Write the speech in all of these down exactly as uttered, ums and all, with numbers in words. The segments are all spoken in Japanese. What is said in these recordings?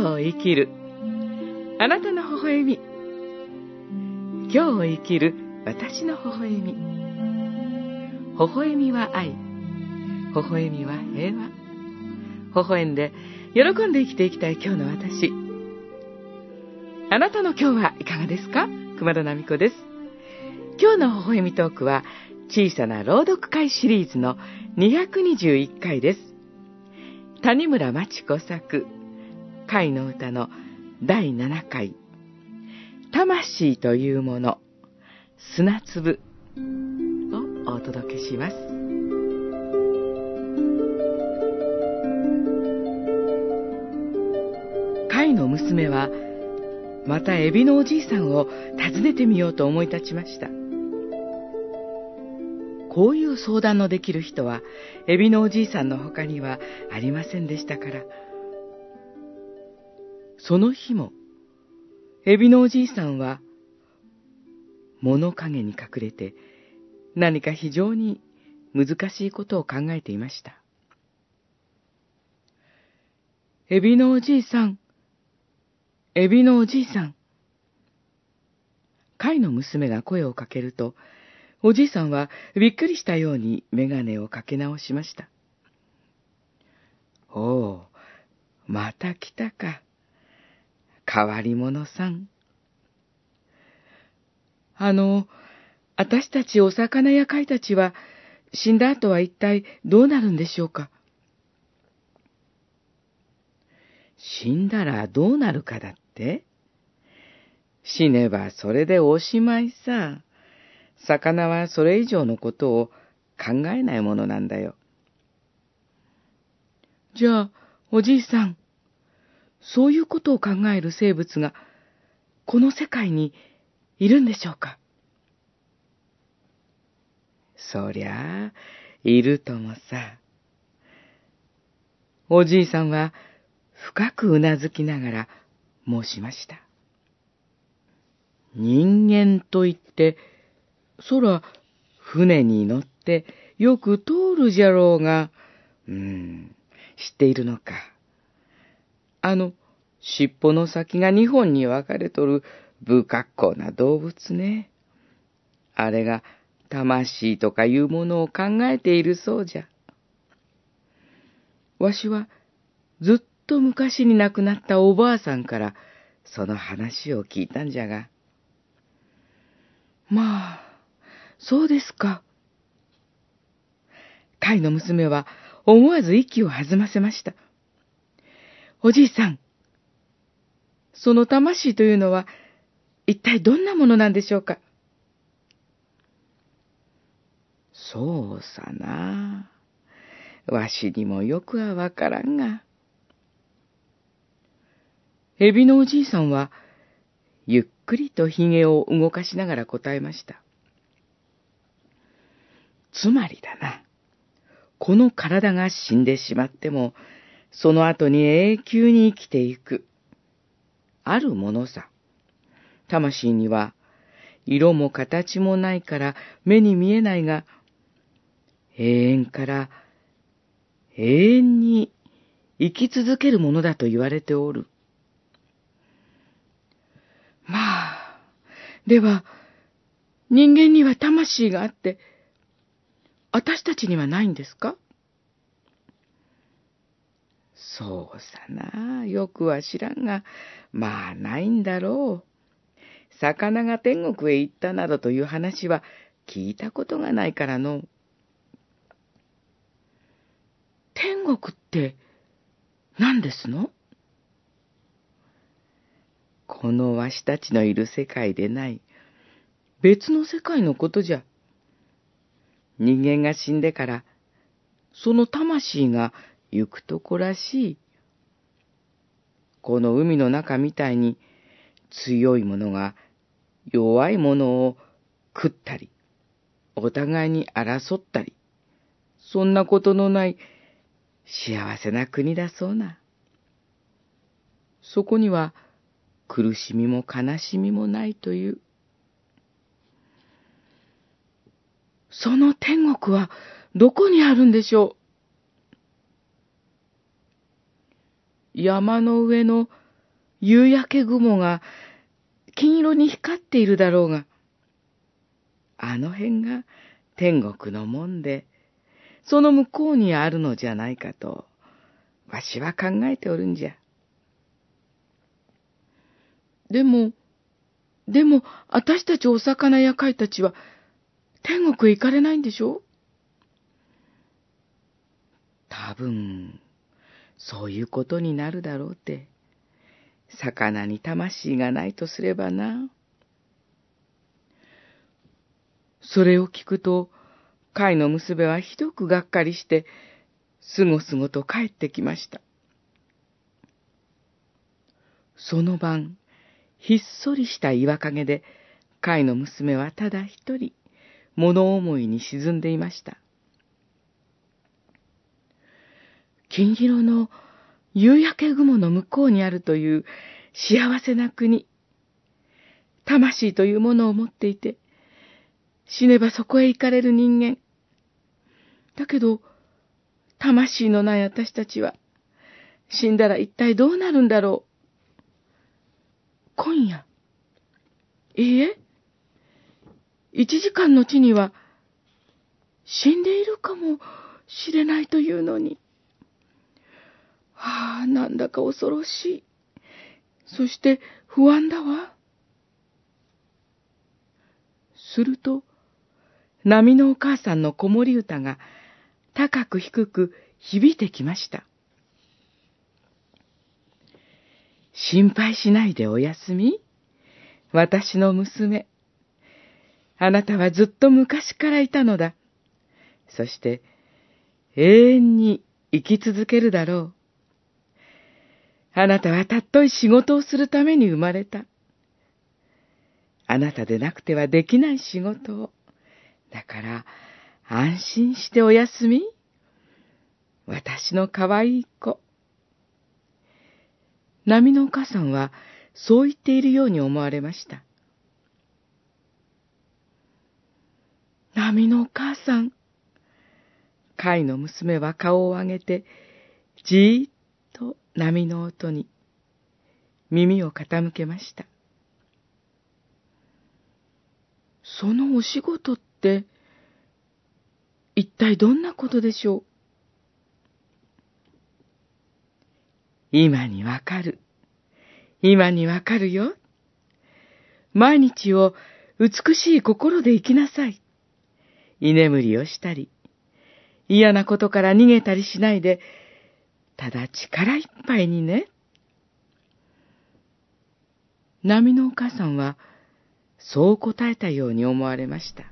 日を生きるあなたの微笑み。今日を生きる私の微笑み。微笑みは愛、微笑みは平和。微笑んで喜んで生きていきたい今日の私。あなたの今日はいかがですか？熊田奈美子です。今日の微笑みトークは小さな朗読会シリーズのにひゃくにじゅういっかいです。谷村真知子作会の歌のだいななかい、魂というもの、砂粒をお届けします。会の娘はまたエビのおじいさんを訪ねてみようと思い立ちました。こういう相談のできる人はエビのおじいさんの他にはありませんでしたから。その日もエビのおじいさんは物陰に隠れて何か非常に難しいことを考えていました。エビのおじいさん、エビのおじいさん。貝の娘が声をかけると、おじいさんはびっくりしたように眼鏡をかけ直しました。おう、また来たか。変わり者さん。あの、私たちお魚や貝たちは、死んだ後は一体どうなるんでしょうか。死んだらどうなるかだって？死ねばそれでおしまいさ。魚はそれ以上のことを考えないものなんだよ。じゃあ、おじいさん、そういうことを考える生物が、この世界にいるんでしょうか？そりゃあ、いるともさ。おじいさんは深くうなずきながら申しました。人間といって、空、船に乗ってよく通るじゃろうが、うーん、知っているのか。あの、尻尾の先が二本に分かれとる不格好な動物ね。あれが魂とかいうものを考えているそうじゃ。わしはずっと昔に亡くなったおばあさんからその話を聞いたんじゃが。まあ、そうですか。貝の娘は思わず息を弾ませました。おじいさん、その魂というのは一体どんなものなんでしょうか。そうさな。わしにもよくはわからんが。エビのおじいさんはゆっくりとひげを動かしながら答えました。つまりだな。この体が死んでしまっても、その後に永久に生きていく。あるものさ。魂には、色も形もないから目に見えないが、永遠から永遠に生き続けるものだと言われておる。まあ、では、人間には魂があって、私たちにはないんですか？そうさな、よくは知らんが、まあないんだろう。魚が天国へ行ったなどという話は聞いたことがないからの。天国って何ですの？このわしたちのいる世界でない別の世界のことじゃ。人間が死んでからその魂が行くとこらしい。この海の中みたいに強いものが弱いものを食ったり、お互いに争ったり、そんなことのない幸せな国だそうな。そこには苦しみも悲しみもないという。その天国はどこにあるんでしょう？山の上の夕焼け雲が金色に光っているだろうが、あの辺が天国の門で、その向こうにあるのじゃないかと、わしは考えておるんじゃ。でも、でも、私たちお魚や貝たちは、天国へ行かれないんでしょ？多分、そういうことになるだろうって。魚に魂がないとすればな。それを聞くと、貝の娘はひどくがっかりして、すごすごと帰ってきました。その晩、ひっそりした岩陰で、貝の娘はただ一人、物思いに沈んでいました。金色の夕焼け雲の向こうにあるという幸せな国、魂というものを持っていて、死ねばそこへ行かれる人間。だけど、魂のない私たちは、死んだら一体どうなるんだろう。今夜。いいえ、一時間のちには、死んでいるかもしれないというのに。はあ、なんだか恐ろしい。そして不安だわ。すると、波のお母さんの子守歌が高く低く響いてきました。心配しないでおやすみ、私の娘。あなたはずっと昔からいたのだ。そして永遠に生き続けるだろう。あなたはたっとい仕事をするために生まれた。あなたでなくてはできない仕事を。だから安心しておやすみ。私の可愛い子。波のお母さんはそう言っているように思われました。波のお母さん。貝の娘は顔を上げて、じーっと波の音に耳を傾けました。そのお仕事って、一体どんなことでしょう？今にわかる。今にわかるよ。毎日を美しい心で生きなさい。居眠りをしたり、嫌なことから逃げたりしないで、ただ力いっぱいにね。波のお母さんは、そう答えたように思われました。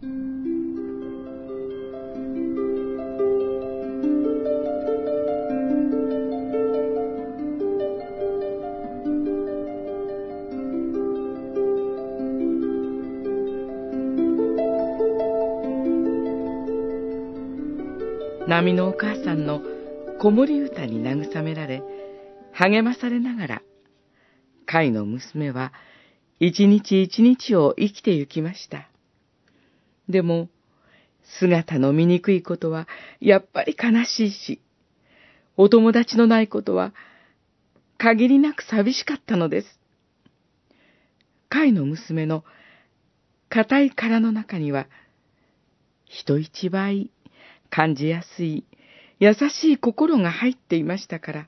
波のお母さんの子守歌に慰められ、励まされながら、貝の娘は一日一日を生きてゆきました。でも、姿の醜いことはやっぱり悲しいし、お友達のないことは限りなく寂しかったのです。貝の娘の固い殻の中には、人一倍感じやすい優しい心が入っていましたから。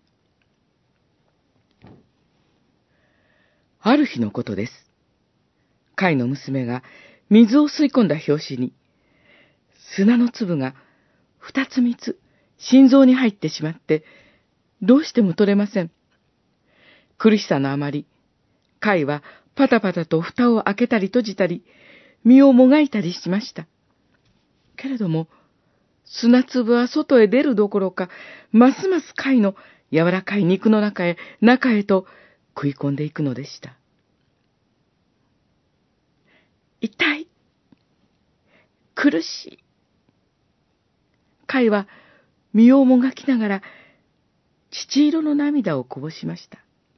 ある日のことです。貝の娘が水を吸い込んだ拍子に、砂の粒が二つ三つ心臓に入ってしまって、どうしても取れません。苦しさのあまり、貝はパタパタと蓋を開けたり閉じたり、身をもがいたりしました。けれども、砂粒は外へ出るどころか、ますます貝の柔らかい肉の中へ、中へと食い込んでいくのでした。痛い。苦しい。貝は身をもがきながら、乳色の涙をこぼしました。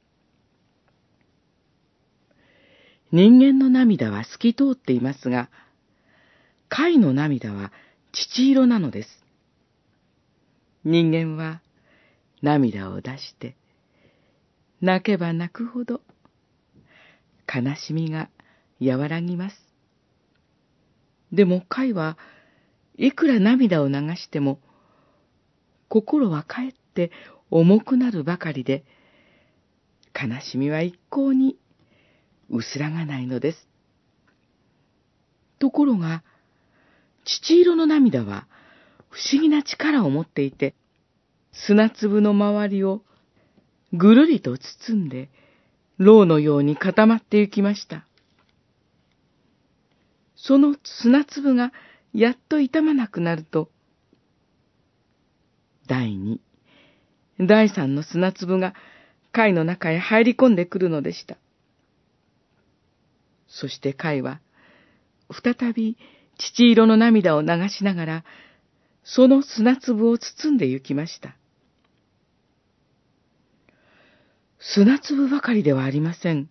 人間の涙は透き通っていますが、貝の涙は乳色なのです。人間は涙を出して、 泣けば泣くほど悲しみが和らぎます。でも貝はいくら涙を流しても、心はかえって重くなるばかりで、悲しみは一向に薄らがないのです。ところが、乳色の涙は不思議な力を持っていて、砂粒の周りをぐるりと包んで、蝋のように固まってゆきました。その砂粒がやっと痛まなくなると、第二、第三の砂粒が貝の中へ入り込んでくるのでした。そして貝は、再び乳色の涙を流しながら、その砂粒を包んで行きました。砂粒ばかりではありません。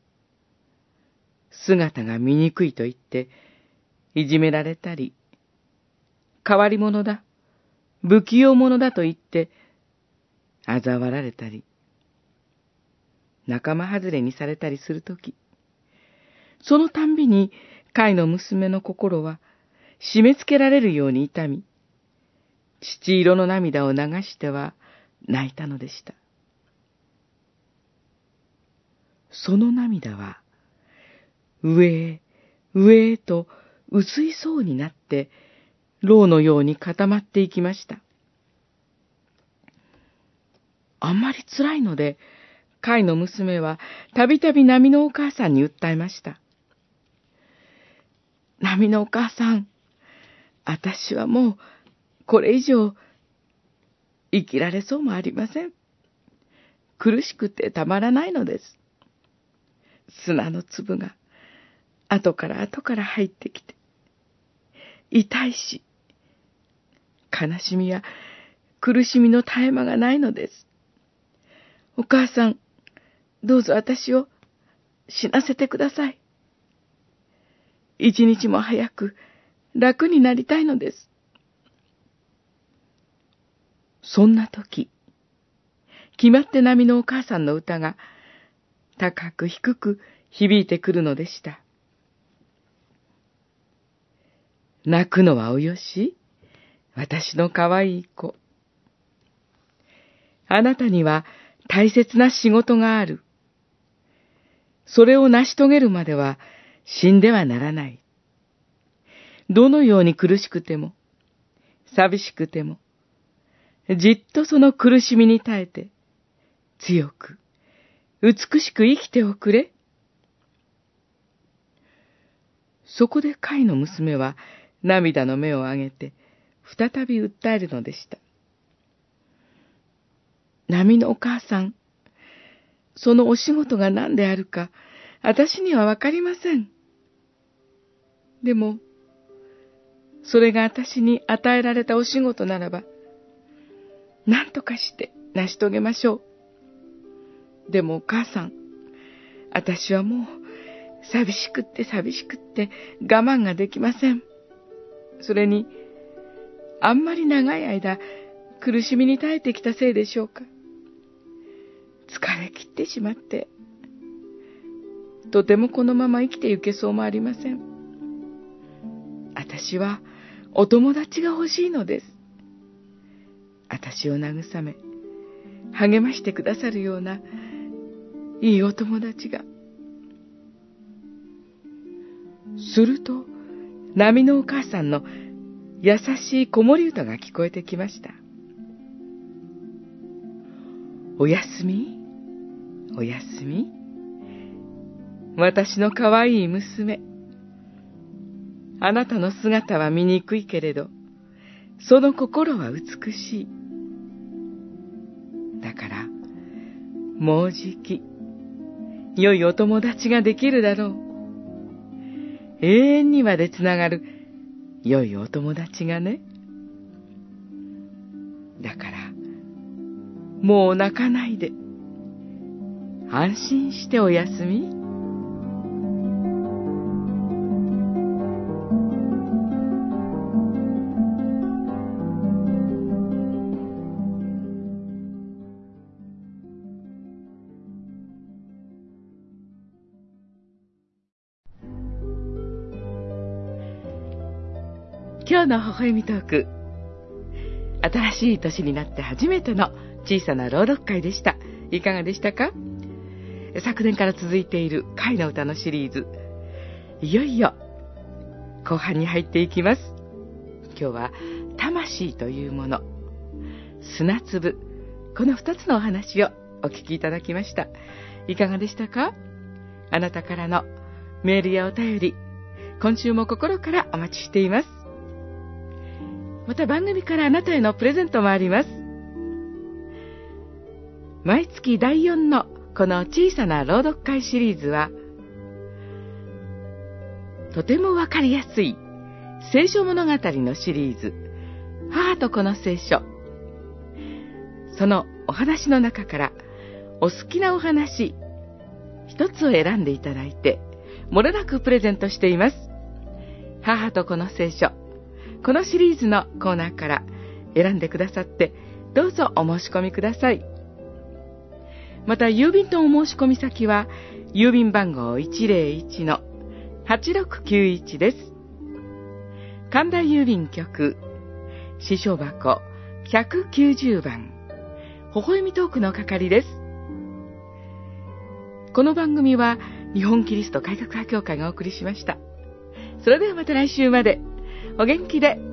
姿が醜いと言って、いじめられたり、変わり者だ、不器用者だと言って、嘲笑られたり、仲間外れにされたりするとき、そのたんびに貝の娘の心は締め付けられるように痛み、乳色の涙を流しては泣いたのでした。その涙は、上へ、上へと薄い層になって、蝋のように固まっていきました。あんまり辛いので、貝の娘はたびたび波のお母さんに訴えました。波のお母さん、あたしはもうこれ以上生きられそうもありません。苦しくてたまらないのです。砂の粒が後から後から入ってきて、痛いし、悲しみや苦しみの絶え間がないのです。お母さん、どうぞ私を死なせてください。一日も早く楽になりたいのです。そんな時、決まって波のお母さんの歌が高く低く響いてくるのでした。泣くのはおよし、私のかわいい子。あなたには大切な仕事がある。それを成し遂げるまでは死んではならない。どのように苦しくても、寂しくても、じっとその苦しみに耐えて、強く、美しく生きておくれ。そこで貝の娘は涙の目を上げて、再び訴えるのでした。波のお母さん、そのお仕事が何であるか、私にはわかりません。でも、それが私に与えられたお仕事ならば、何とかして成し遂げましょう。でもお母さん、私はもう寂しくって寂しくって我慢ができません。それに、あんまり長い間苦しみに耐えてきたせいでしょうか。疲れ切ってしまって、とてもこのまま生きてゆけそうもありません。私はお友達が欲しいのです。私を慰め、励ましてくださるような、いいお友達が。すると、波のお母さんの優しい子守歌が聞こえてきました。おやすみ、おやすみ。私のかわいい娘。あなたの姿は醜いけれど、その心は美しい。だから、もうじき、良いお友達ができるだろう。永遠にまでつながる良いお友達がね。だから、もう泣かないで、安心しておやすみ。 今日の微笑みトーク、新しい年になって初めての小さな朗読会でした。いかがでしたか？昨年から続いている会の歌のシリーズ、いよいよ後半に入っていきます。今日は魂というもの、砂粒、この二つのお話をお聞きいただきました。いかがでしたか？あなたからのメールやお便り、今週も心からお待ちしています。また番組からあなたへのプレゼントもあります。毎月だいよんのこの小さな朗読会シリーズは、とてもわかりやすい聖書物語のシリーズ、母と子の聖書。そのお話の中からお好きなお話一つを選んでいただいて、もれなくプレゼントしています。母と子の聖書、このシリーズのコーナーから選んでくださって、どうぞお申し込みください。また郵便のお申し込み先は郵便番号 いちまるいちのはちろくきゅういち です。神田郵便局支所箱ひゃくきゅうじゅうばん、微笑みトークの係です。この番組は日本キリスト改革派教会がお送りしました。それではまた来週までお元気で